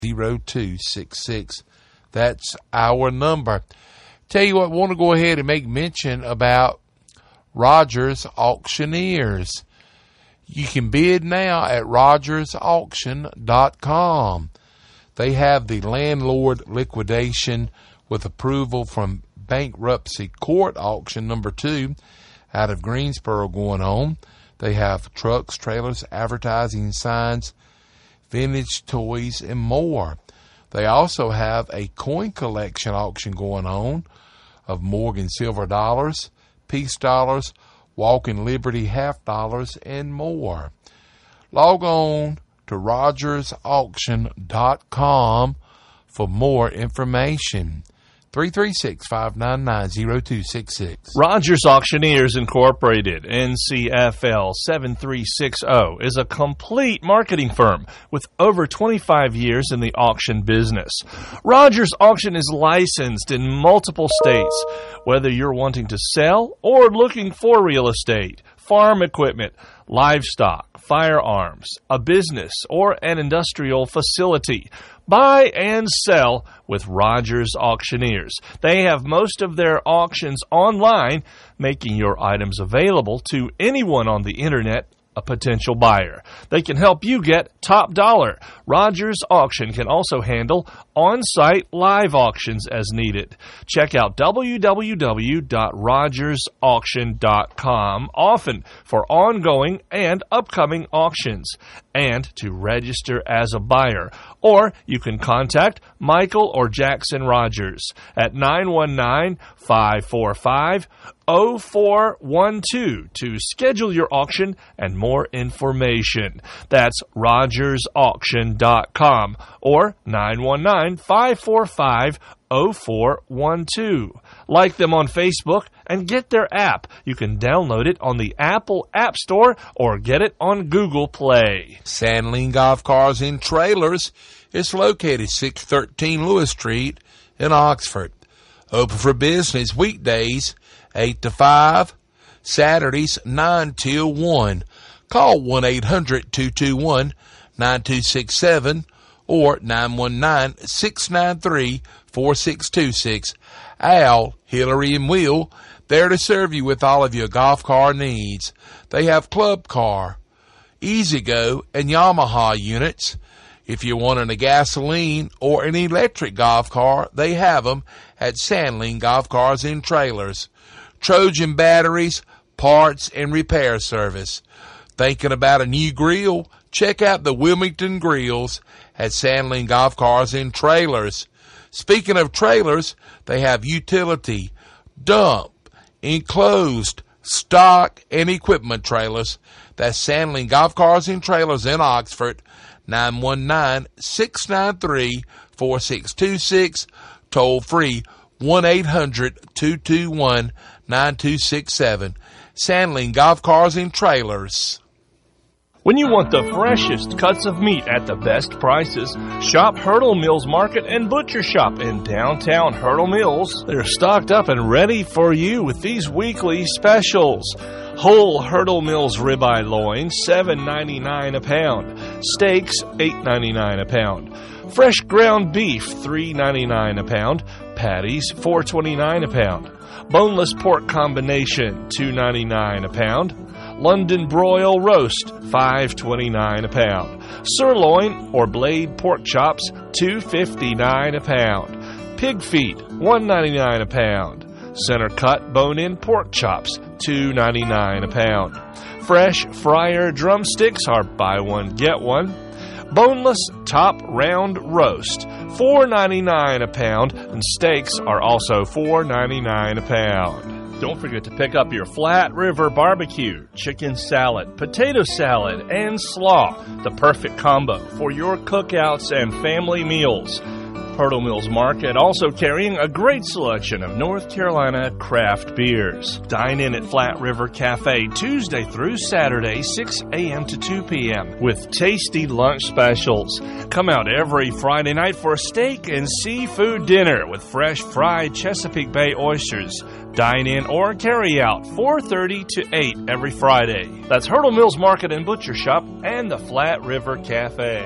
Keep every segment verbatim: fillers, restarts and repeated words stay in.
zero two six six. That's our number. Tell you what, I want to go ahead and make mention about Rogers Auctioneers. You can bid now at rogers auction dot com. They have the landlord liquidation with approval from bankruptcy court auction number two out of Greensboro going on. They have trucks, trailers, advertising signs, vintage toys, and more. They also have a coin collection auction going on of Morgan silver dollars, peace dollars, Walking Liberty half dollars, and more. Log on to rogers auction dot com for more information. three three six, five nine nine, zero two six six. Rogers Auctioneers Incorporated, N C F L seven three six zero, is a complete marketing firm with over twenty-five years in the auction business. Rogers Auction is licensed in multiple states. Whether you're wanting to sell or looking for real estate, farm equipment, livestock, firearms, a business, or an industrial facility, buy and sell with Rogers Auctioneers. They have most of their auctions online, making your items available to anyone on the internet, a potential buyer. They can help you get top dollar. Rogers Auction can also handle on-site live auctions as needed. Check out w w w dot rogers auction dot com often for ongoing and upcoming auctions and to register as a buyer. Or you can contact Michael or Jackson Rogers at nine one nine, five four five, zero four one two to schedule your auction and more information. That's rogers auction dot com or nine one nine, five four five, zero four one two. Like them on Facebook and get their app. You can download it on the Apple App Store or get it on Google Play. Sandling Golf Cars and Trailers is located six thirteen Lewis Street in Oxford. Open for business weekdays eight to five, Saturdays nine till one. Call one eight hundred, two two one, nine two six seven or nine one nine, six nine three, four six two six. Al, Hillary, and Will, there to serve you with all of your golf car needs. They have Club Car, E-Z-Go, and Yamaha units. If you're wanting a gasoline or an electric golf car, they have them at Sandling Golf Cars and Trailers. Trojan batteries, parts, and repair service. Thinking about a new grill? Check out the Wilmington Grills at Sandling Golf Cars and Trailers. Speaking of trailers, they have utility, dump, enclosed, stock, and equipment trailers. That's Sandling Golf Cars and Trailers in Oxford, nine one nine, six nine three, four six two six, toll free one eight hundred, two two one, nine two six seven. Sandling Golf Cars and Trailers. When you want the freshest cuts of meat at the best prices, shop Hurdle Mills Market and Butcher Shop in downtown Hurdle Mills. They're stocked up and ready for you with these weekly specials. Whole Hurdle Mills ribeye loin, seven ninety-nine a pound. Steaks, eight ninety-nine a pound. Fresh ground beef, three ninety-nine a pound. Patties, four twenty-nine a pound. Boneless pork combination, two ninety-nine a pound. London broil roast, five twenty-nine a pound. Sirloin or blade pork chops, two fifty-nine a pound. Pig feet, one ninety-nine a pound. Center cut bone-in pork chops, two ninety-nine a pound. Fresh fryer drumsticks are buy one get one. Boneless top round roast, four ninety-nine a pound, and steaks are also four ninety-nine a pound. Don't forget to pick up your Flat River Barbecue, chicken salad, potato salad, and slaw, the perfect combo for your cookouts and family meals. Hurdle Mills Market also carrying a great selection of North Carolina craft beers. Dine in at Flat River Cafe Tuesday through Saturday, six a.m. to two p.m. with tasty lunch specials. Come out every Friday night for a steak and seafood dinner with fresh fried Chesapeake Bay oysters. Dine in or carry out four thirty to eight every Friday. That's Hurdle Mills Market and Butcher Shop and the Flat River Cafe.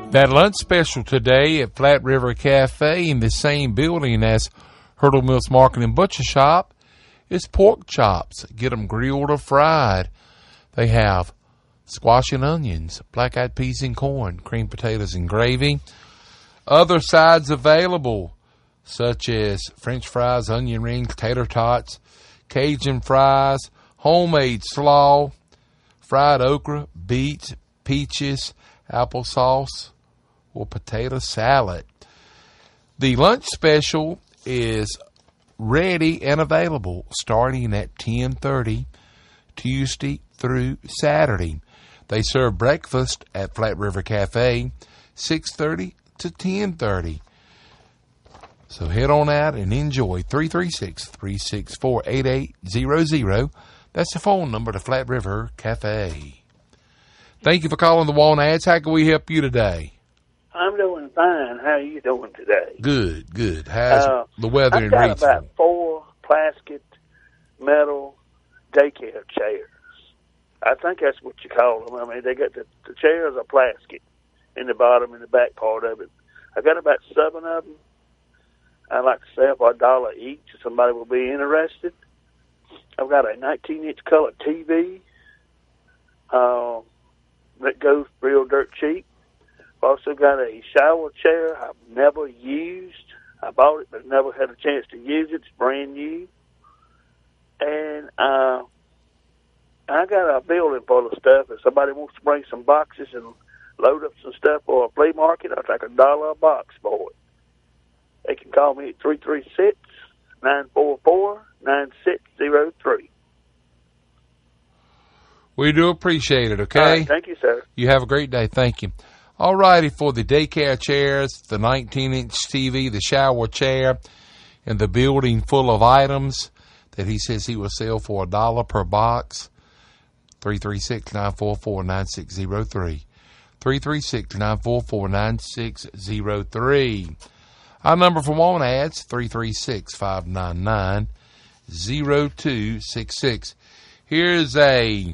That lunch special today at Flat River Cafe in the same building as Hurdle Mills Market and Butcher Shop is pork chops. Get them grilled or fried. They have squash and onions, black-eyed peas and corn, creamed potatoes and gravy. Other sides available, such as French fries, onion rings, tater tots, Cajun fries, homemade slaw, fried okra, beets, peaches, applesauce, or potato salad. The lunch special is ready and available starting at ten thirty Tuesday through Saturday. They serve breakfast at Flat River Cafe six thirty to ten thirty. So head on out and enjoy. Three three six, three six four, eight eight zero zero. That's the phone number to Flat River Cafe. Thank you for calling the Walnut Ads. How can we help you today? I'm doing fine. How are you doing today? Good, good. How's uh, the weather I've in got Reedsville? about four plastic metal daycare chairs. I think that's what you call them. I mean, they got the, the chairs are plastic in the bottom and the back part of it. I've got about seven of them. I'd like to sell for a dollar each if somebody will be interested. I've got a nineteen inch color T V uh, that goes real dirt cheap. I've also got a shower chair I've never used. I bought it but never had a chance to use it. It's brand new. And uh, I got a building full of stuff. If somebody wants to bring some boxes and load up some stuff for a flea market, I'll take a dollar a box for it. They can call me at three three six, nine four four, nine six zero three. We do appreciate it, okay? All right, thank you, sir. You have a great day. Thank you. All righty, for the daycare chairs, the nineteen inch T V, the shower chair, and the building full of items that he says he will sell for a dollar per box, three three six, nine four four, nine six zero three. three three six, nine four four, nine six zero three. Our number for Walnut Ads, three three six, five nine nine, zero two six six. Here's a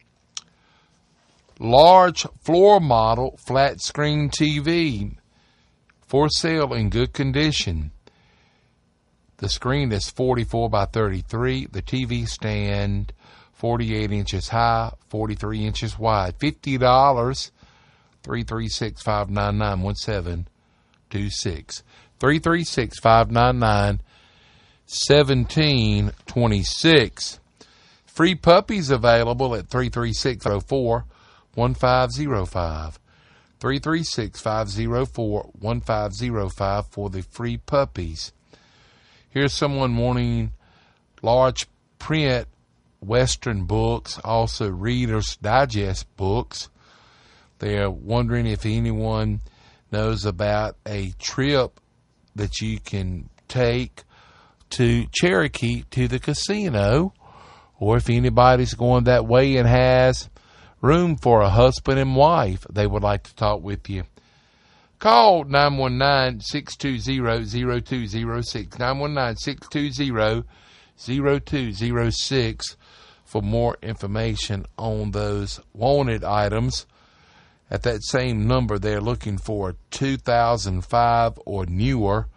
large floor model flat screen T V for sale in good condition. The screen is forty-four by thirty-three. The T V stand forty-eight inches high, forty-three inches wide. fifty dollars. three three six, five nine nine, one seven two six. three three six, five nine nine, one seven two six. Free puppies available at three three six, zero four, one five zero five. three three six, five zero four, one five zero five for the free puppies. Here's someone wanting large print Western books, also Reader's Digest books. They're wondering if anyone knows about a trip that you can take to Cherokee to the casino, or if anybody's going that way and has room for a husband and wife, they would like to talk with you. Call nine one nine, six two zero, zero two zero six, nine one nine, six two zero, zero two zero six for more information on those wanted items. At that same number, they're looking for a two thousand five or newer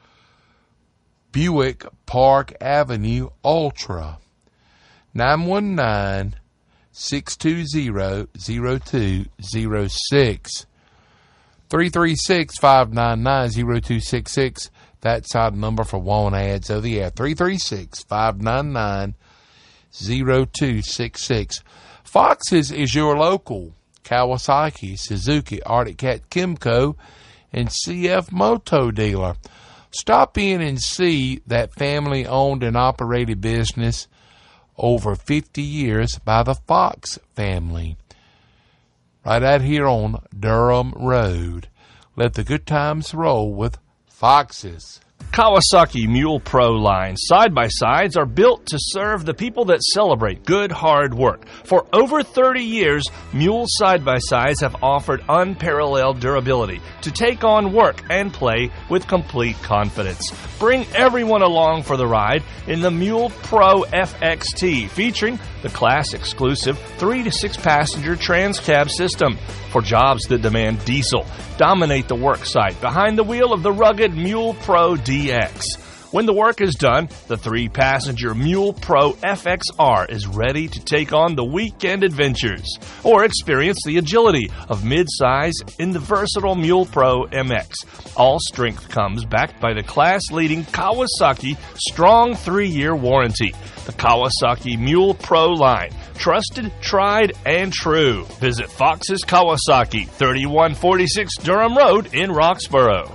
Buick Park Avenue Ultra. nine one nine, six two zero, zero two zero six. three three six, five nine nine, zero two six six. That's our number for Walnut Ads over the air. three three six, five nine nine, zero two six six. Fox's is your local Kawasaki, Suzuki, Arctic Cat, Kimco, and C F Moto dealer. Stop in and see that family-owned and operated business over fifty years by the Fox family. Right out here on Durham Road. Let the good times roll with Fox's. Kawasaki Mule Pro line side-by-sides are built to serve the people that celebrate good, hard work. For over thirty years, Mule side-by-sides have offered unparalleled durability to take on work and play with complete confidence. Bring everyone along for the ride in the Mule Pro F X T, featuring the class-exclusive three to six passenger trans-cab system. For jobs that demand diesel, dominate the work site behind the wheel of the rugged Mule Pro D X. When the work is done, the three-passenger Mule Pro F X R is ready to take on the weekend adventures, or experience the agility of midsize in the versatile Mule Pro M X. All strength comes backed by the class-leading Kawasaki strong three-year warranty. The Kawasaki Mule Pro line, trusted, tried, and true. Visit Fox's Kawasaki, thirty-one forty-six Durham Road in Roxborough.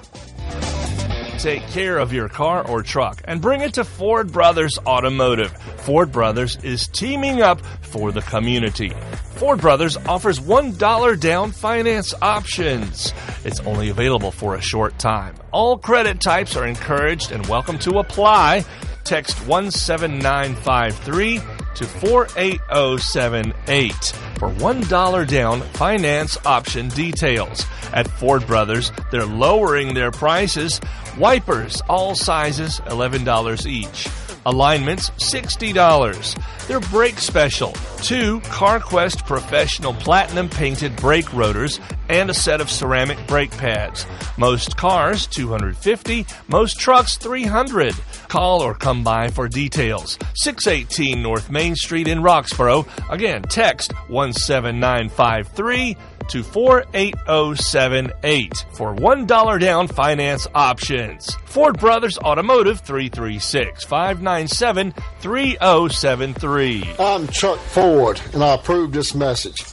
Take care of your car or truck and bring it to Ford Brothers Automotive. Ford Brothers is teaming up for the community. Ford Brothers offers one dollar down finance options. It's only available for a short time. All credit types are encouraged and welcome to apply. Text one seven nine five three to four eight zero seven eight for one dollar down finance option details. At Ford Brothers, they're lowering their prices. Wipers, all sizes, eleven dollars each. Alignments, sixty dollars. Their brake special, two CarQuest Professional Platinum painted brake rotors and a set of ceramic brake pads. Most cars, two hundred fifty dollars. Most trucks, three hundred dollars. Call or come by for details. six eighteen North Main Street in Roxborough. Again, text one seven nine five three to four eight zero seven eight for one dollar down finance options. Ford Brothers Automotive, three three six, five nine seven, three zero seven three. I'm Chuck Ford, and I approve this message.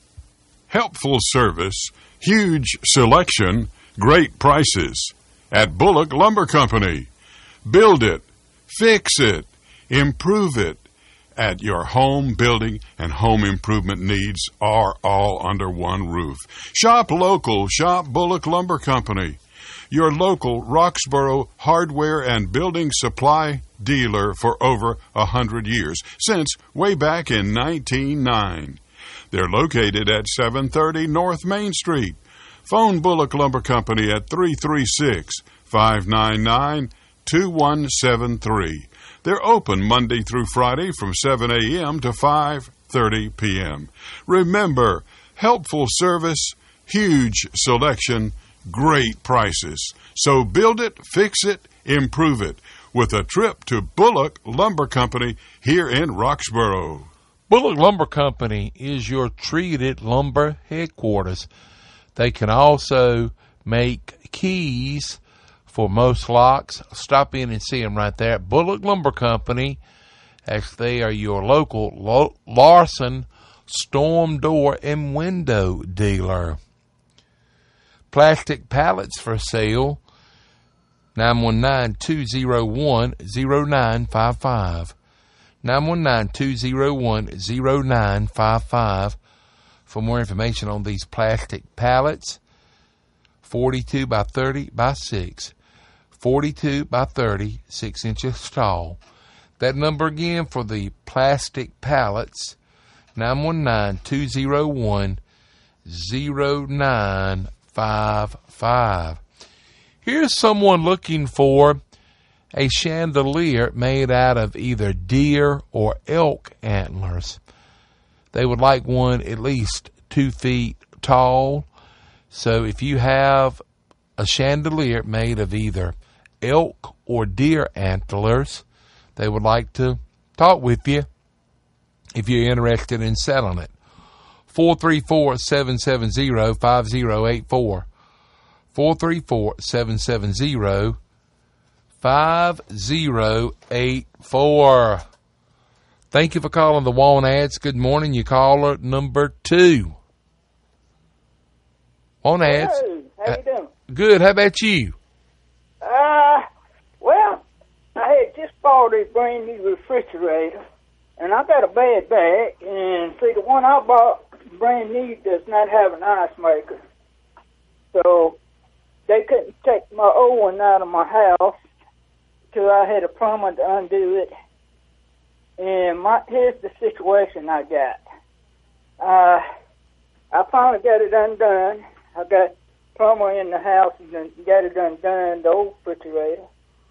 Helpful service, huge selection, great prices. At Bullock Lumber Company. Build it, fix it, improve it. At your home, building, and home improvement needs are all under one roof. Shop local. Shop Bullock Lumber Company. Your local Roxborough hardware and building supply dealer for over a hundred years, since way back in nineteen oh nine. They're located at seven thirty North Main Street. Phone Bullock Lumber Company at three three six, five nine nine, two one seven three. They're open Monday through Friday from seven a.m. to five thirty p.m. Remember, helpful service, huge selection, great prices. So build it, fix it, improve it with a trip to Bullock Lumber Company here in Roxborough. Bullock Lumber Company is your treated lumber headquarters. They can also make keys for most locks. Stop in and see them right there at Bullock Lumber Company, as they are your local Larson storm door and window dealer. Plastic pallets for sale, nine one nine, two zero one, zero nine five five. nine one nine, two zero one, zero nine five five for more information on these plastic pallets. forty-two by thirty by six. forty-two by thirty, six inches tall. That number again for the plastic pallets, nine one nine, two zero one, zero nine five five. Here's someone looking for a chandelier made out of either deer or elk antlers. They would like one at least two feet tall. So if you have a chandelier made of either elk or deer antlers, they would like to talk with you if you're interested in selling it. four three four, seven seven zero, five zero eight four. four three four, seven seven zero, five zero eight four. Thank you for calling the Want Ads. Good morning. You caller number two. Want Ads. Hey, how you doing? Good. How about you? Uh, well, I had just bought a brand new refrigerator, and I got a bad back, and see, the one I bought brand new does not have an ice maker. So they couldn't take my old one out of my house, till I had a plumber to undo it. And my, here's the situation I got. Uh, I finally got it undone. I got plumber in the house and got it undone, the old refrigerator.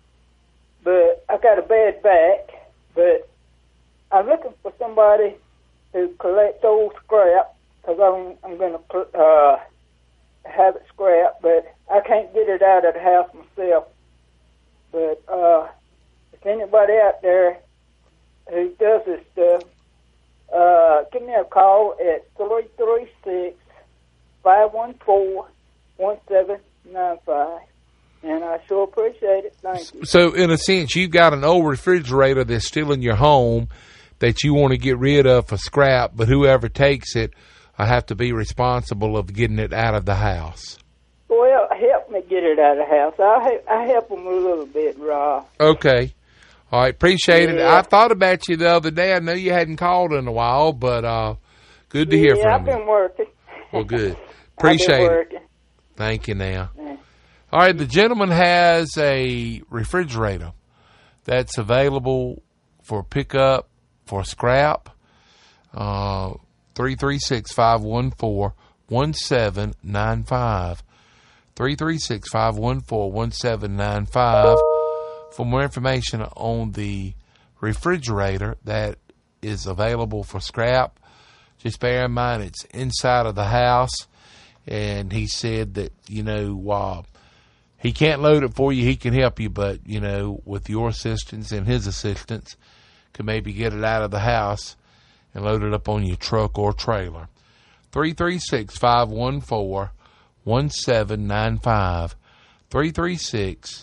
But I got a bad back. But I'm looking for somebody who collects old scrap, because I'm, I'm going to uh, have it scrapped, but I can't get it out of the house myself. But uh, if anybody out there who does this stuff, uh, give me a call at three three six, five one four, one seven nine five. And I sure appreciate it. Thank you. So, in a sense, you've got an old refrigerator that's still in your home that you want to get rid of for scrap, but whoever takes it, I have to be responsible of getting it out of the house. Well, help me get it out of the house. I I help them a little bit, Rob. Okay. All right, appreciate yeah. it. I thought about you the other day. I know you hadn't called in a while, but uh, good to yeah, hear from I've you. I've been working. Well, good. Appreciate it. Thank you now. Yeah. All right, the gentleman has a refrigerator that's available for pickup for scrap. Uh, three three six, five one four, one seven nine five. three three six, five one four, one seven nine five. For more information on the refrigerator that is available for scrap, just bear in mind it's inside of the house. And he said that, you know, uh, he can't load it for you. He can help you, but, you know, with your assistance and his assistance, can maybe get it out of the house and load it up on your truck or trailer. three three six, five one four, one seven nine five. three three six,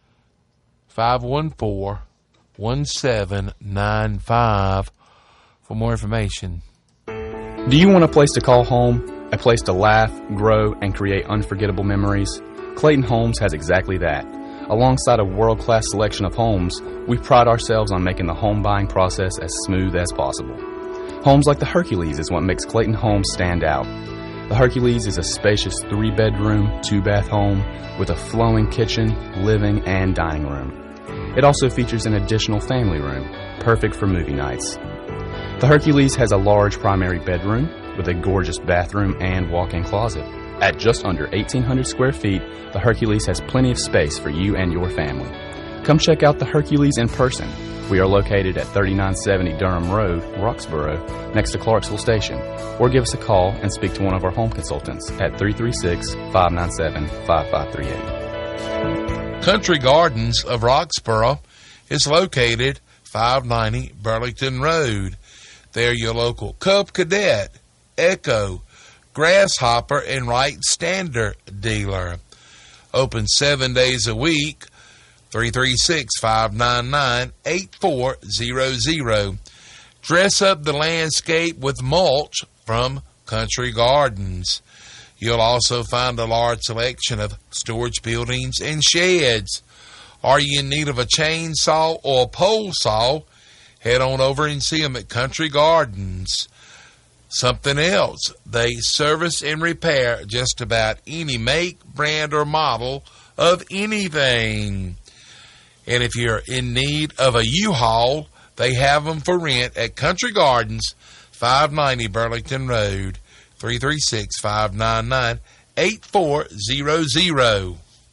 five one four, one seven nine five for more information. Do you want a place to call home? A place to laugh, grow, and create unforgettable memories? Clayton Homes has exactly that. Alongside a world-class selection of homes, we pride ourselves on making the home buying process as smooth as possible. Homes like the Hercules is what makes Clayton Homes stand out. The Hercules is a spacious three-bedroom, two-bath home with a flowing kitchen, living, and dining room. It also features an additional family room, perfect for movie nights. The Hercules has a large primary bedroom with a gorgeous bathroom and walk-in closet. At just under eighteen hundred square feet, the Hercules has plenty of space for you and your family. Come check out the Hercules in person. We are located at thirty-nine seventy Durham Road, Roxborough, next to Clarksville Station. Or give us a call and speak to one of our home consultants at three three six, five nine seven, five five three eight. Country Gardens of Roxborough is located five ninety Burlington Road. They're your local Cub Cadet, Echo, Grasshopper, and Wright Standard dealer. Open seven days a week. three three six, five nine nine, eight four zero zero. Dress up the landscape with mulch from Country Gardens. You'll also find a large selection of storage buildings and sheds. Are you in need of a chainsaw or a pole saw? Head on over and see them at Country Gardens. Something else, they service and repair just about any make, brand, or model of anything. And if you're in need of a U-Haul, they have them for rent at Country Gardens, five ninety Burlington Road, three three six, five nine nine, eight four zero zero.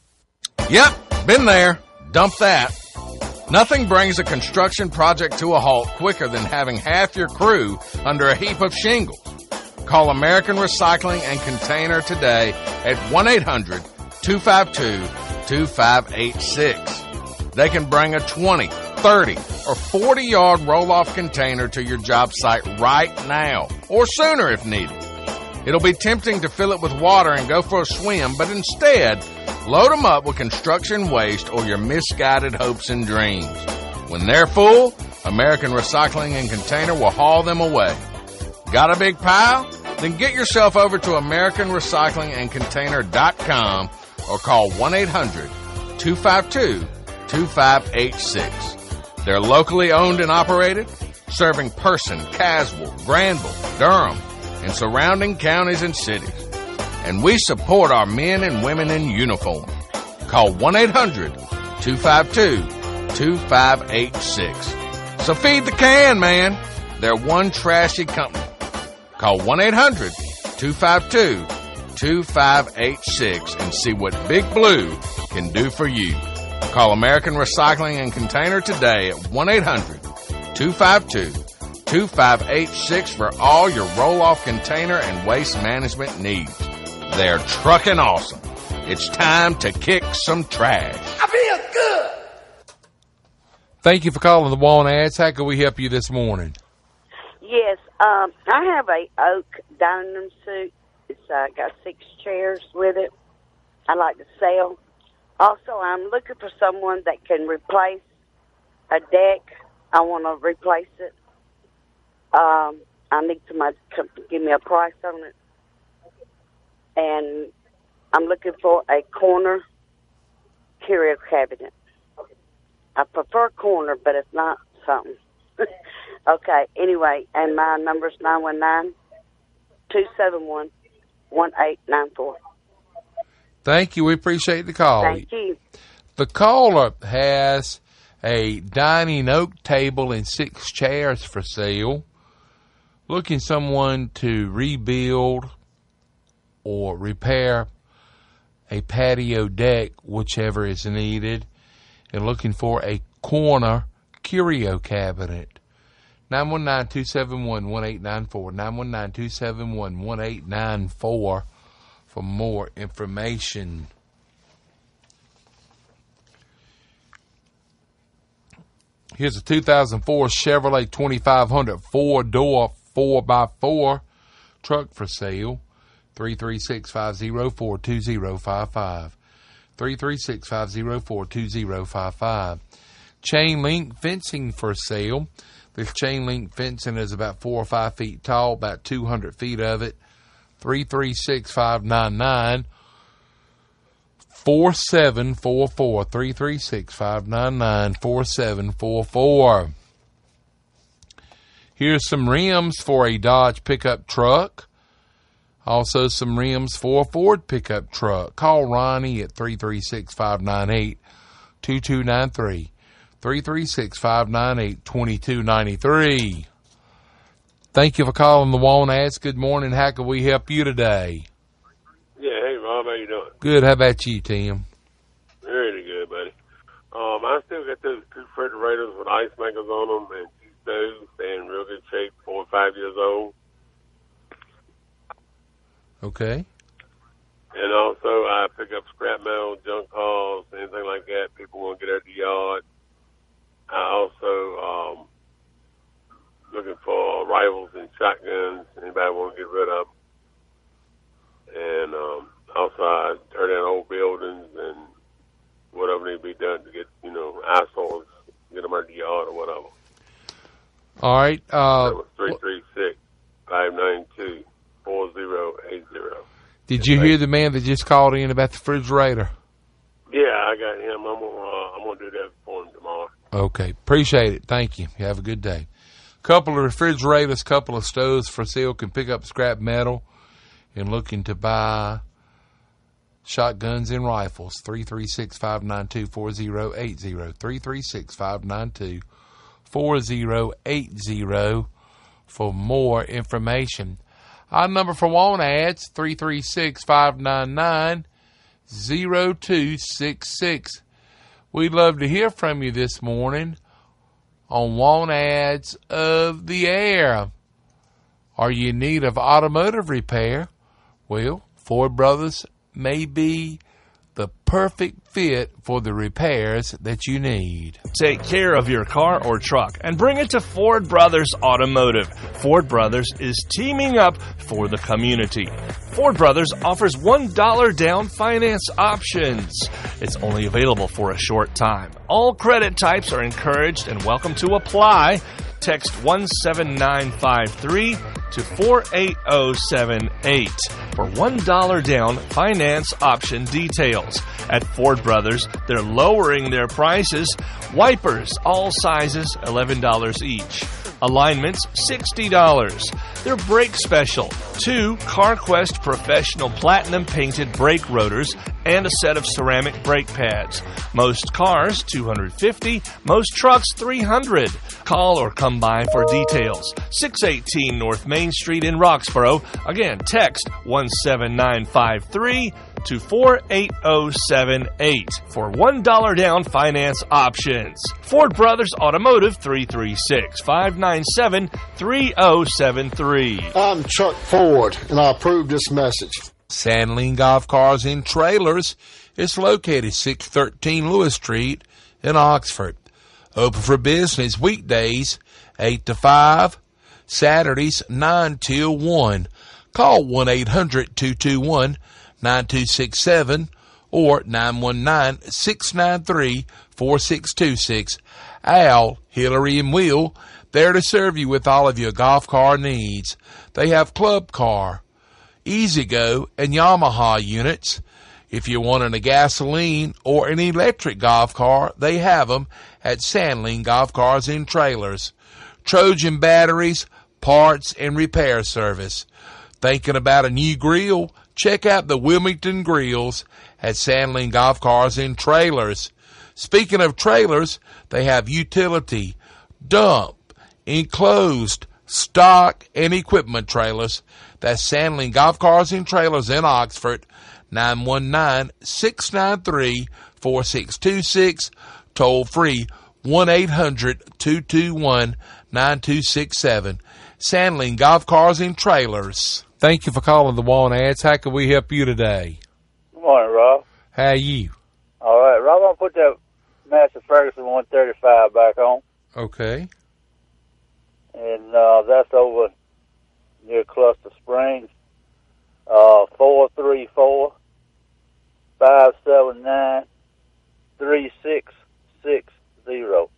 Yep, been there. Dump that. Nothing brings a construction project to a halt quicker than having half your crew under a heap of shingles. Call American Recycling and Container today at one eight hundred, two five two, two five eight six. They can bring a twenty, thirty, or forty-yard roll-off container to your job site right now, or sooner if needed. It'll be tempting to fill it with water and go for a swim, but instead, load them up with construction waste or your misguided hopes and dreams. When they're full, American Recycling and Container will haul them away. Got a big pile? Then get yourself over to American Recycling and Container dot com or call one eight hundred, two five two, two five eight six. They're locally owned and operated, serving Person, Caswell, Granville, Durham, and surrounding counties and cities. And we support our men and women in uniform. Call one eight hundred, two five two, two five eight six. So feed the can, man. They're one trashy company. Call one eight hundred two five two two five eight six and see what Big Blue can do for you. Call American Recycling and Container today at one eight hundred two five two two five eight six for all your roll-off container and waste management needs. They're trucking awesome. It's time to kick some trash. I feel good. Thank you for calling the Walnut Ads. How can we help you this morning? Yes, um, I have a oak dining room suite. It's uh, got six chairs with it. I like to sell. Also, I'm looking for someone that can replace a deck. I want to replace it. Um, I need somebody to come give me a price on it. And I'm looking for a corner curio cabinet. I prefer corner, but it's not something. Okay, anyway, and my number's nine one nine two seven one one eight nine four. Thank you. We appreciate the call. Thank you. The caller has a dining oak table and six chairs for sale. Looking someone to rebuild or repair a patio deck, whichever is needed, and looking for a corner curio cabinet. nine one nine two seven one one eight nine four, nine one nine two seven one one eight nine four for more information. Here's a two thousand four Chevrolet twenty-five hundred four-door four by four truck for sale. three three six, five zero four, two zero five five. three three six, five zero four, two zero five five. Chain link fencing for sale. This chain link fencing is about four or five feet tall, about two hundred feet of it. three three six, five nine nine, four seven four four. three three six, five nine nine, four seven four four. Here's some rims for a Dodge pickup truck. Also some rims for a Ford pickup truck. Call Ronnie at three three six, five nine eight, two two nine three. three three six, five nine eight, two two nine three. Thank you for calling the Walnut Ads. Good morning. How can we help you today? Yeah, hey, Rob. How you doing? Good. How about you, Tim? Really good, buddy. Um, I still got those two refrigerators with ice makers on them and two stoves. They're in real good shape, four or five years old. Okay. And also, I pick up scrap metal, junk hauls, anything like that. People want to get out the yard. I also um, looking for rifles and shotguns. Anybody want to get rid of them? And um, also, I tear down old buildings and whatever needs to be done to get, you know, assholes, get them out of the yard or whatever. All right. Uh, three three six, five nine two, four zero eight zero. Did you hear the man that just called in about the refrigerator? Yeah, I got him. I'm gonna, uh, I'm gonna do that for him tomorrow. Okay. Appreciate it. Thank you. You have a good day. Couple of refrigerators, couple of stoves for sale. Can pick up scrap metal and looking to buy shotguns and rifles. three three six, five nine two, four zero eight zero. three three six, five nine two, four zero eight zero for more information. Our number for Walnut Ads, three three six, five nine nine, zero two six six. We'd love to hear from you this morning on Walnut Ads of the Air. Are you in need of automotive repair? Well, Ford Brothers may be the perfect fit for the repairs that you need. Take care of your car or truck and bring it to Ford Brothers Automotive. Ford Brothers is teaming up for the community. Ford Brothers offers one dollar down finance options. It's only available for a short time. All credit types are encouraged and welcome to apply. Text one seven nine five three to four eight zero seven eight for one dollar down finance option details. At Ford Brothers, they're lowering their prices. Wipers, all sizes, eleven dollars each. Alignments, sixty dollars. Their brake special, two CarQuest Professional Platinum painted brake rotors and a set of ceramic brake pads. Most cars, two hundred fifty dollars. Most trucks, three hundred dollars. Call or come by for details. six eighteen North Main Street in Roxborough. Again, text one seven nine five three to four eight zero seven eight for one dollar down finance options. Ford Brothers Automotive, three three six, five nine seven, three zero seven three. I'm Chuck Ford, and I approve this message. Sandling Golf Cars and Trailers is located six thirteen Lewis Street in Oxford. Open for business weekdays eight to five, Saturdays nine till one. Call one eight hundred two two one nine two six seven or nine one nine six nine three four six two six. Al, Hillary, and Will, there to serve you with all of your golf car needs. They have Club Car, E-Z-Go, and Yamaha units. If you're wanting a gasoline or an electric golf car, they have them at Sandling Golf Cars and Trailers. Trojan batteries, parts, and repair service. Thinking about a new grill? Check out the Wilmington Grills at Sandling Golf Cars and Trailers. Speaking of trailers, they have utility, dump, enclosed, stock, and equipment trailers. That's Sandling Golf Cars and Trailers in Oxford. nine one nine six nine three four six two six. Toll free one eight hundred two two one nine two six seven. Sandling Golf Cars and Trailers. Thank you for calling the Want Ads. How can we help you today? Good morning, Rob. How are you? All right, Rob, I'm going to put that Massey Ferguson one thirty-five back on. Okay. And uh, that's over near Cluster Springs. Uh, four three four, five seven nine, three six six zero.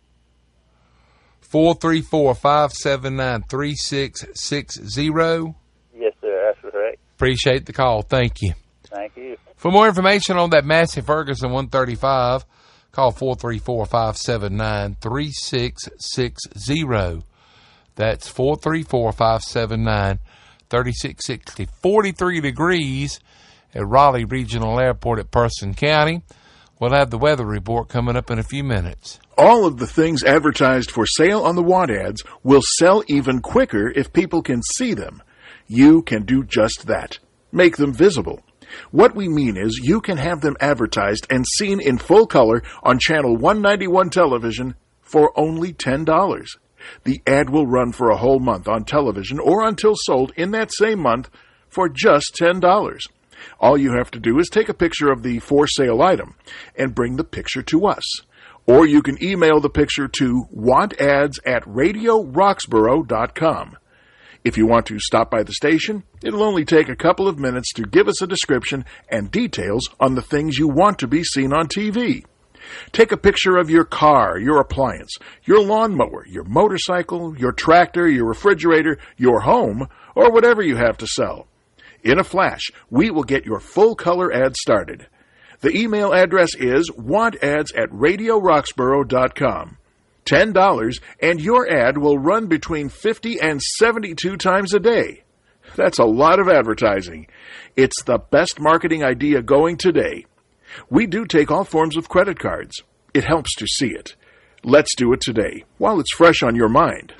four three four, five seven nine, three six six zero. Yes, sir, that's correct. Appreciate the call. Thank you. Thank you. For more information on that Massey Ferguson one thirty-five, call four three four, five seven nine, three six six zero. That's four three four, five seven nine, three six six zero. forty-three degrees at Raleigh Regional Airport at Person County. We'll have the weather report coming up in a few minutes. All of the things advertised for sale on the Want Ads will sell even quicker if people can see them. You can do just that. Make them visible. What we mean is you can have them advertised and seen in full color on Channel one ninety-one television for only ten dollars. The ad will run for a whole month on television or until sold in that same month for just ten dollars. All you have to do is take a picture of the for sale item and bring the picture to us. Or you can email the picture to wantads at radio roxborough dot com. If you want to stop by the station, it'll only take a couple of minutes to give us a description and details on the things you want to be seen on T V. Take a picture of your car, your appliance, your lawnmower, your motorcycle, your tractor, your refrigerator, your home, or whatever you have to sell. In a flash, we will get your full-color ad started. The email address is wantads at radio roxborough dot com. ten dollars, and your ad will run between fifty and seventy-two times a day. That's a lot of advertising. It's the best marketing idea going today. We do take all forms of credit cards. It helps to see it. Let's do it today, while it's fresh on your mind.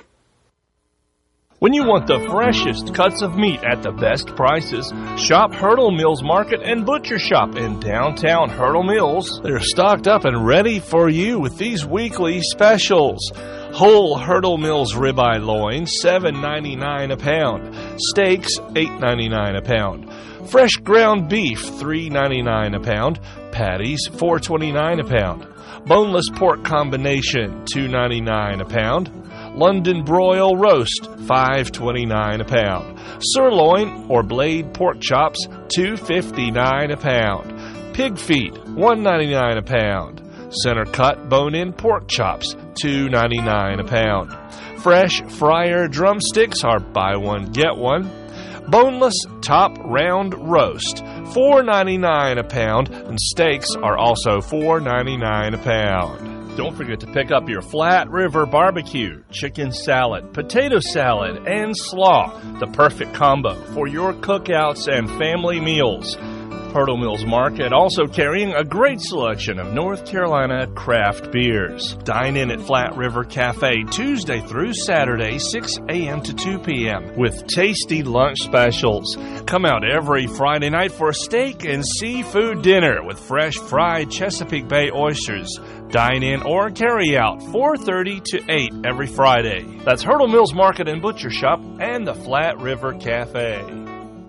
When you want the freshest cuts of meat at the best prices, shop Hurdle Mills Market and Butcher Shop in downtown Hurdle Mills. They're stocked up and ready for you with these weekly specials. Whole Hurdle Mills ribeye loin, seven ninety-nine a pound. Steaks, eight ninety-nine a pound. Fresh ground beef, three ninety-nine a pound. Patties, four twenty-nine a pound. Boneless pork combination, two ninety-nine a pound. London broil roast, five twenty-nine a pound. Sirloin or blade pork chops, two fifty-nine a pound. Pig feet, one ninety-nine a pound. Center cut bone-in pork chops, two ninety-nine a pound. Fresh fryer drumsticks are buy one get one. Boneless top round roast, four ninety-nine a pound, and steaks are also four ninety-nine a pound. Don't forget to pick up your Flat River Barbecue, chicken salad, potato salad, and slaw, the perfect combo for your cookouts and family meals. Hurdle Mills Market also carrying a great selection of North Carolina craft beers. Dine in at Flat River Cafe Tuesday through Saturday, six a.m. to two p.m. with tasty lunch specials. Come out every Friday night for a steak and seafood dinner with fresh fried Chesapeake Bay oysters. Dine in or carry out four thirty to eight every Friday. That's Hurdle Mills Market and Butcher Shop and the Flat River Cafe.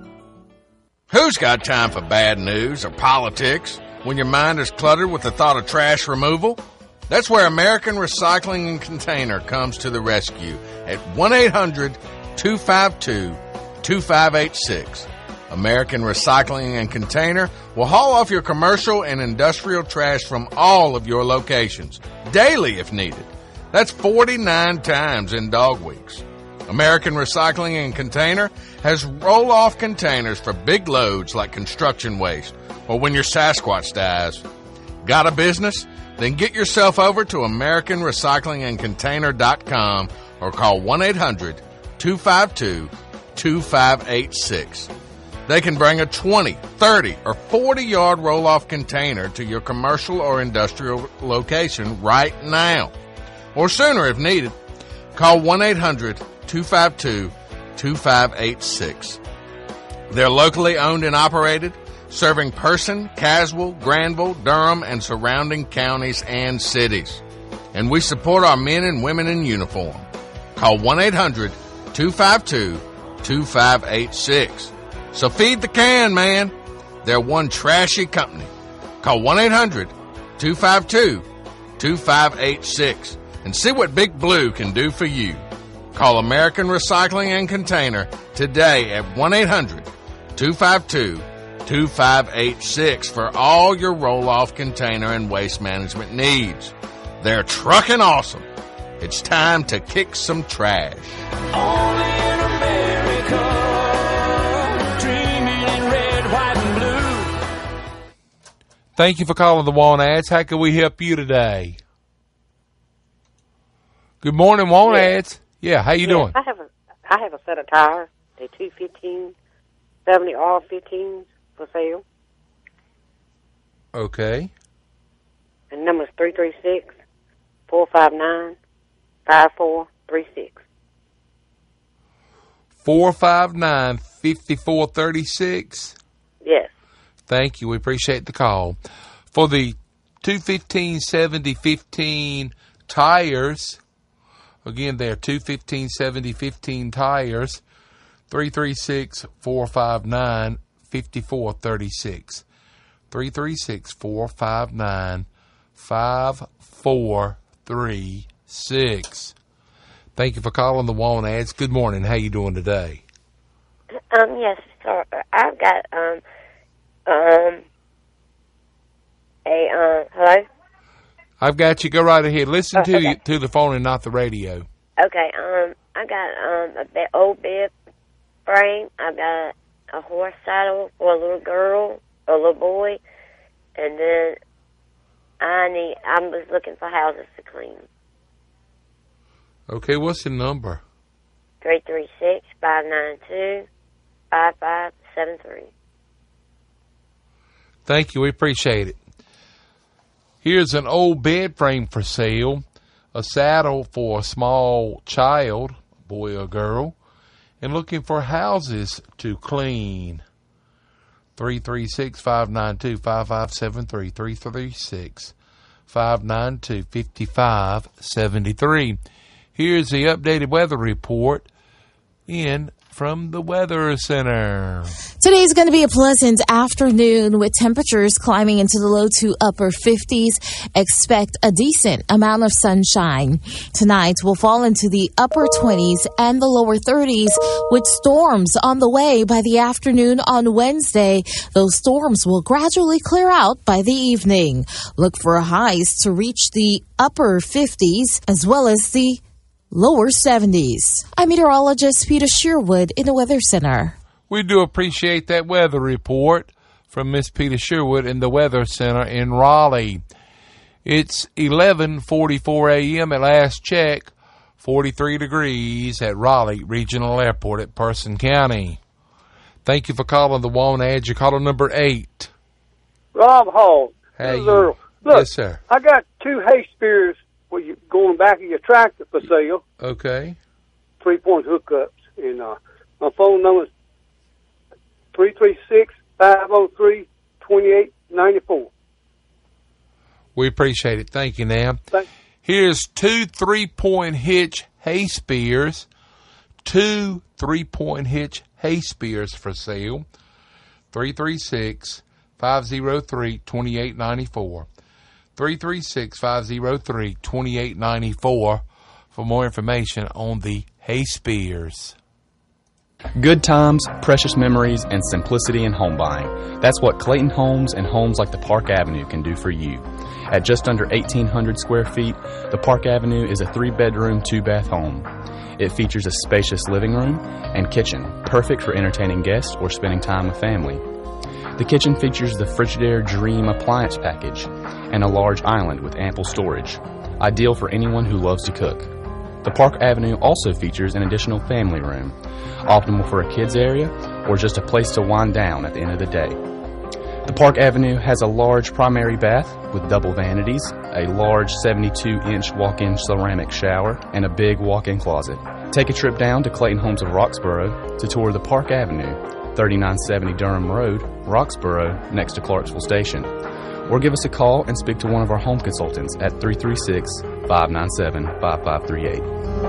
Who's got time for bad news or politics when your mind is cluttered with the thought of trash removal? That's where American Recycling and Container comes to the rescue at one eight hundred two five two two five eight six. American Recycling and Container will haul off your commercial and industrial trash from all of your locations, daily if needed. That's forty-nine times in dog weeks. American Recycling and Container has roll-off containers for big loads like construction waste or when your Sasquatch dies. Got a business? Then get yourself over to American Recycling and Container dot com or call one eight hundred two five two two five eight six. They can bring a twenty, thirty, or forty-yard roll-off container to your commercial or industrial location right now. Or sooner if needed. Call one eight hundred two five two two five eight six. They're locally owned and operated, serving Person, Caswell, Granville, Durham, and surrounding counties and cities. And we support our men and women in uniform. Call one eight hundred two five two two five eight six. So feed the can, man. They're one trashy company. Call one eight hundred two five two two five eight six and see what Big Blue can do for you. Call American Recycling and Container today at one eight hundred two five two two five eight six for all your roll-off container and waste management needs. They're trucking awesome. It's time to kick some trash. Only in America, dreaming in red, white, and blue. Thank you for calling the Want Ads. How can we help you today? Good morning, Want Yeah. Ads. Yeah, how you Yes, doing? I have a I have a set of tires. They're two fifteen, seventy R fifteens for sale. Okay. And number is three three six four five nine five four three six. four five nine, five four three six. Yes. Thank you. We appreciate the call. For the two fifteen, seventy, fifteen tires, again, they're two fifteen, seventy, fifteen tires, three three six, four five nine, five four three six. three three six, four five nine, five four three six. Thank you for calling the Want Ads. Good morning. How you doing today? Um, yes, sir. I've got, um, um, a, um, hello? I've got you. Go right ahead. Listen Oh, to okay. you, to the phone and not the radio. Okay, um, I got, um, a bit old bed frame. I've got a horse saddle for a little girl, a little boy, and then I need, I was looking for houses to clean. Okay, what's the number? three three six, five nine two, five five seven three. Thank you. We appreciate it. Here's an old bed frame for sale, a saddle for a small child, boy or girl, and looking for houses to clean. three three six, five nine two, five five seven three, three three six, five nine two, five five seven three. Here's the updated weather report in from the Weather Center. Today's going to be a pleasant afternoon with temperatures climbing into the low to upper fifties. Expect a decent amount of sunshine. Tonight will fall into the upper twenties and the lower thirties with storms on the way by the afternoon on Wednesday. Those storms will gradually clear out by the evening. Look for highs to reach the upper fifties as well as the lower seventies. I'm meteorologist Peter Sherwood in the Weather Center. We do appreciate that weather report from Miss Peter Sherwood in the Weather Center in Raleigh. It's eleven forty-four a.m. at last check, forty-three degrees at Raleigh Regional Airport at Person County. Thank you for calling the Walnut Edge. You're caller number eight. Rob Hall. Hey, This is you- Earl. Look, Yes, sir. I got two hay spears where you going back of your tractor for sale, Okay. three-point hookups, and uh, my phone number is three three six, five oh three, two eight nine four. We appreciate it. Thank you, Nam. Thank- Here's two three-point hitch hay spears. Two three-point hitch hay spears for sale. three three six, five oh three, two eight nine four. three three six, five oh three, two eight nine four for more information on the hay spears. Good times, precious memories, and simplicity in home buying. That's what Clayton Homes and homes like the Park Avenue can do for you. At just under eighteen hundred square feet, the Park Avenue is a three-bedroom, two-bath home. It features a spacious living room and kitchen, perfect for entertaining guests or spending time with family. The kitchen features the Frigidaire Dream appliance package and a large island with ample storage, ideal for anyone who loves to cook. The Park Avenue also features an additional family room, optimal for a kids area or just a place to wind down at the end of the day. The Park Avenue has a large primary bath with double vanities, a large seventy-two inch walk-in ceramic shower, and a big walk-in closet. Take a trip down to Clayton Homes of Roxborough to tour the Park Avenue, thirty-nine seventy Durham Road, Roxborough, next to Clarksville Station. Or give us a call and speak to one of our home consultants at three three six, five nine seven, five five three eight.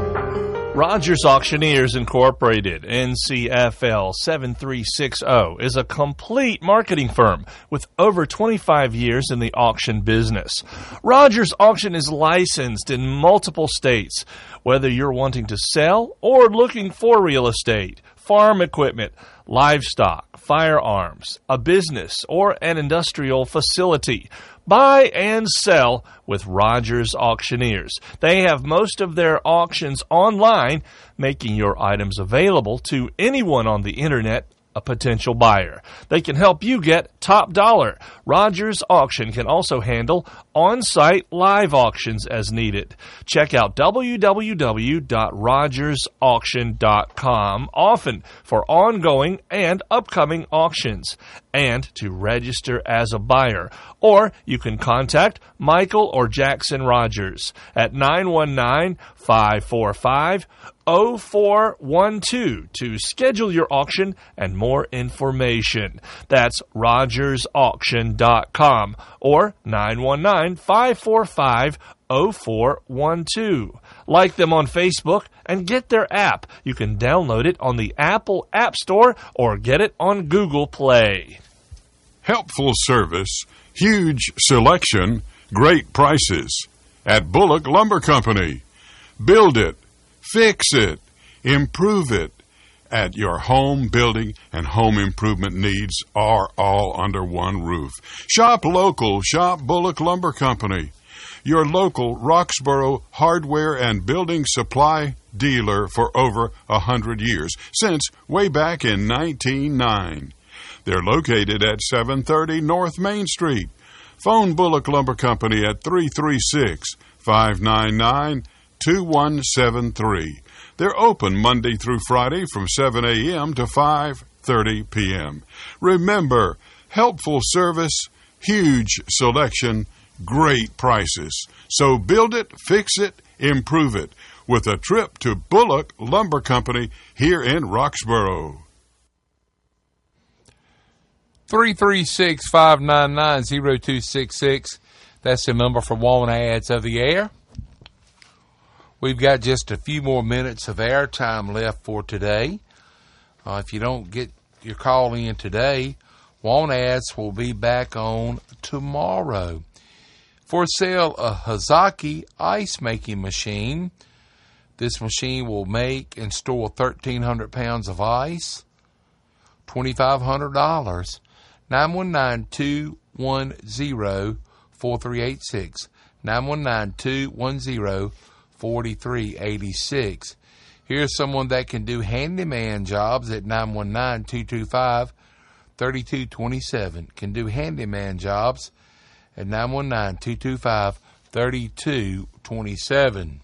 Rogers Auctioneers Incorporated, N C F L seven three six zero, is a complete marketing firm with over twenty-five years in the auction business. Rogers Auction is licensed in multiple states. Whether you're wanting to sell or looking for real estate, farm equipment, livestock, firearms, a business, or an industrial facility, buy and sell with Rogers Auctioneers. They have most of their auctions online, making your items available to anyone on the internet, a potential buyer. They can help you get top dollar. Rogers Auction can also handle on-site live auctions as needed. Check out w w w dot rogers auction dot com often for ongoing and upcoming auctions and to register as a buyer. Or you can contact Michael or Jackson Rogers at nine one nine, five four five, zero four one two to schedule your auction and more information. That's rogers auction dot com or nine one nine, five four five, zero four one two. Like them on Facebook and get their app. You can download it on the Apple App Store or get it on Google Play. Helpful service, huge selection, great prices. At Bullock Lumber Company. Build it, fix it, improve it. At your home building and home improvement needs are all under one roof. Shop local, shop Bullock Lumber Company. Your local Roxborough hardware and building supply dealer for over a hundred years, since way back in nineteen oh nine. They're located at seven thirty North Main Street. Phone Bullock Lumber Company at three three six, five nine nine, two one seven three. They're open Monday through Friday from seven a.m. to five thirty p.m. Remember, helpful service, huge selection, great prices. So build it, fix it, improve it with a trip to Bullock Lumber Company here in Roxborough. three three six, five nine nine, zero two six six. That's the number for Walnut Ads of the Air. We've got just a few more minutes of airtime left for today. Uh, if you don't get your call in today, Walnut Ads will be back on tomorrow. For sale, a Hazaki ice making machine. This machine will make and store thirteen hundred pounds of ice. two thousand five hundred dollars. nine one nine, two one zero, four three eight six. nine one nine, two one zero, four three eight six. Here's someone that can do handyman jobs at nine one nine, two two five, three two two seven. Can do handyman jobs at nine one nine, two two five, three two two seven.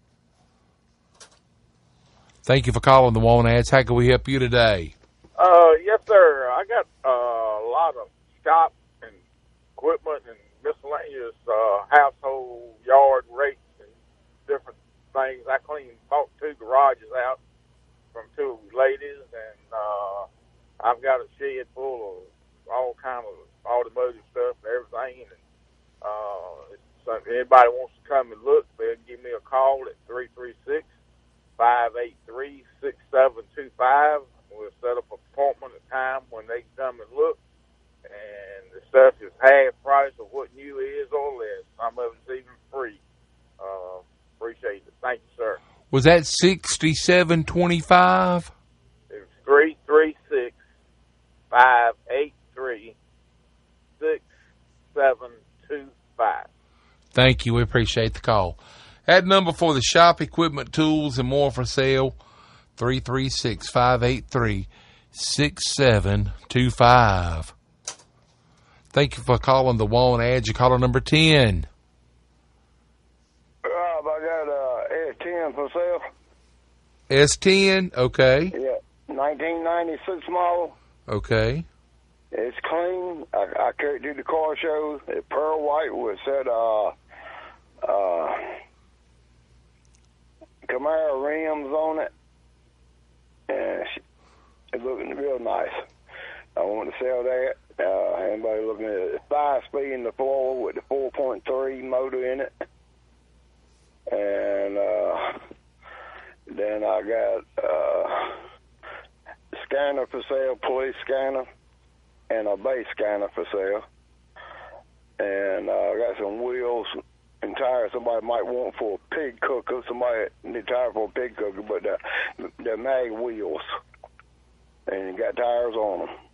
Thank you for calling the Want Ads. How can we help you today? Uh, yes, sir. I got uh, a lot of shop and equipment and miscellaneous uh, household yard rakes and different things. I cleaned, bought two garages out from two ladies, and uh, I've got a shed full of all kind of automotive stuff and everything. And uh, if anybody wants to come and look, they'll give me a call at three three six, five eight three, six seven two five. We'll set up an appointment at time when they come and look. And the stuff is half price of what new is or less. Some of it's even free. Uh, appreciate it. Thank you, sir. Was that sixty-seven twenty-five? It's three three six, five eight three, six seven two five. Thank you. We appreciate the call. That number for the shop equipment, tools, and more for sale, three three six, five eight three, six seven two five. Thank you for calling the Want Ads. You're caller number ten. Rob, I got a S ten for sale. S ten, okay. Yeah, nineteen ninety-six model. Okay. It's clean. I, I carried it to the car show. It's pearl white with said uh, uh, Camaro rims on it. And it's looking real nice. I want to sell that. Uh, anybody looking at it? Five speed in the floor with the four point three motor in it. And uh, then I got uh, scanner for sale, police scanner, and a base scanner for sale. And uh, I got some wheels and tires somebody might want for a pig cooker. Somebody need tires for a pig cooker, but they're, they're mag wheels. And you got tires on them.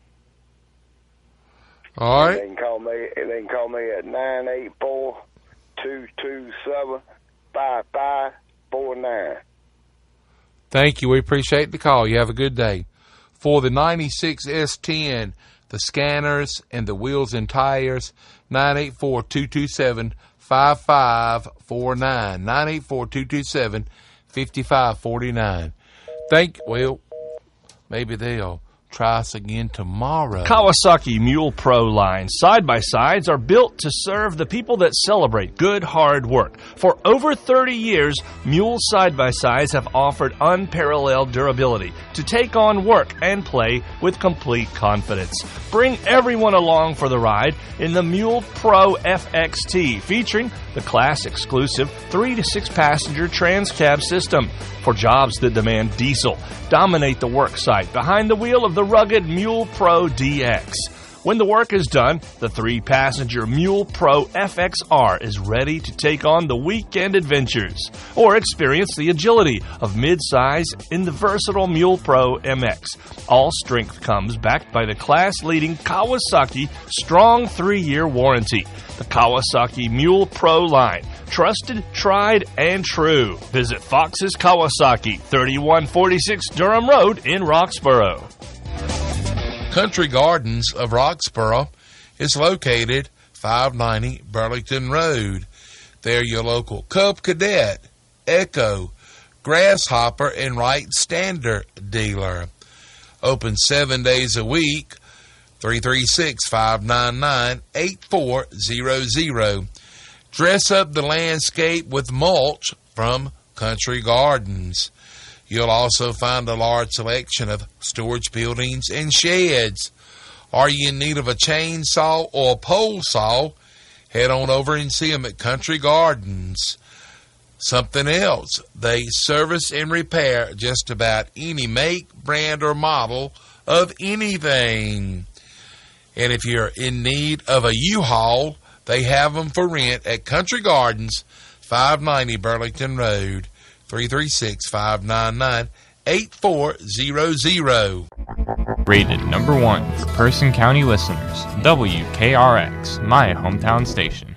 All right. They can call me. They can call me at nine eight four, two two seven, five five four nine. Thank you. We appreciate the call. You have a good day. For the ninety-six S ten, the scanners and the wheels and tires, nine eight four, two two seven, five five four nine. nine eight four, two two seven, five five four nine. Thank well, maybe they'll try us again tomorrow. Kawasaki Mule Pro line side-by-sides are built to serve the people that celebrate good, hard work. For over thirty years, Mule side-by-sides have offered unparalleled durability to take on work and play with complete confidence. Bring everyone along for the ride in the Mule Pro F X T, featuring the class-exclusive three to six passenger trans-cab system. For jobs that demand diesel, dominate the work site behind the wheel of the rugged Mule Pro D X. When the work is done, the three-passenger Mule Pro F X R is ready to take on the weekend adventures, or experience the agility of mid-size in the versatile Mule Pro M X. All strength comes backed by the class-leading Kawasaki strong three-year warranty. The Kawasaki Mule Pro line, trusted, tried, and true. Visit Fox's Kawasaki, thirty-one forty-six Durham Road in Roxborough. Country Gardens of Roxborough is located five ninety Burlington Road. They're your local Cub Cadet, Echo, Grasshopper, and Wright Standard dealer. Open seven days a week, three three six, five nine nine, eight four zero zero. Dress up the landscape with mulch from Country Gardens. You'll also find a large selection of storage buildings and sheds. Are you in need of a chainsaw or a pole saw? Head on over and see them at Country Gardens. Something else, they service and repair just about any make, brand, or model of anything. And if you're in need of a U-Haul, they have them for rent at Country Gardens, five ninety Burlington Road. three three six, five nine nine, eight four zero zero. Rated number one for Person County listeners, W K R X, my hometown station.